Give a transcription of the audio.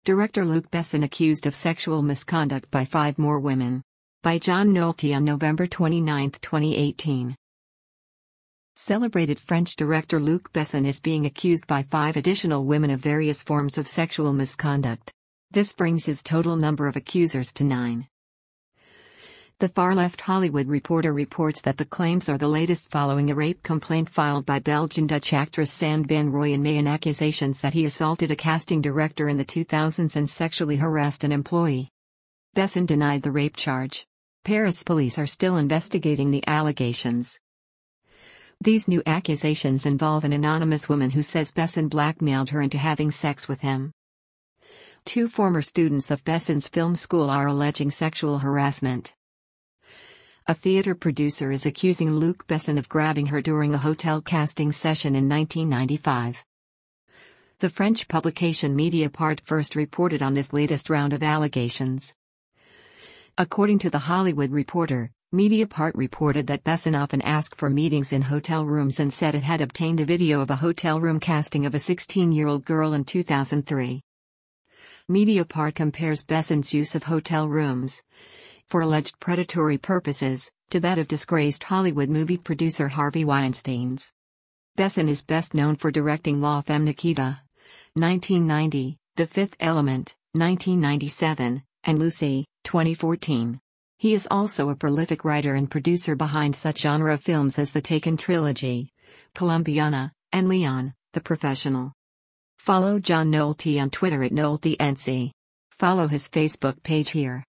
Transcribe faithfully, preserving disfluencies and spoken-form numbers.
Director Luc Besson accused of sexual misconduct by five more women. By John Nolte on November twenty-ninth, twenty eighteen. Celebrated French director Luc Besson is being accused by five additional women of various forms of sexual misconduct. This brings his total number of accusers to nine. The far-left Hollywood Reporter reports that the claims are the latest following a rape complaint filed by Belgian Dutch actress Sand van Rooij in May and accusations that he assaulted a casting director in the two thousands and sexually harassed an employee. Besson denied the rape charge. Paris police are still investigating the allegations. These new accusations involve an anonymous woman who says Besson blackmailed her into having sex with him. Two former students of Besson's film school are alleging sexual harassment. A theater producer is accusing Luc Besson of grabbing her during a hotel casting session in nineteen ninety-five. The French publication Mediapart first reported on this latest round of allegations. According to The Hollywood Reporter, Mediapart reported that Besson often asked for meetings in hotel rooms and said it had obtained a video of a hotel room casting of a sixteen-year-old girl in two thousand three. Mediapart compares Besson's use of hotel rooms, for alleged predatory purposes, to that of disgraced Hollywood movie producer Harvey Weinstein's. Besson is best known for directing La Femme Nikita, nineteen ninety, The Fifth Element, nineteen ninety-seven, and Lucy, twenty fourteen. He is also a prolific writer and producer behind such genre films as The Taken Trilogy, Columbiana, and Leon, the Professional. Follow John Nolte on Twitter at NolteNC. Follow his Facebook page here.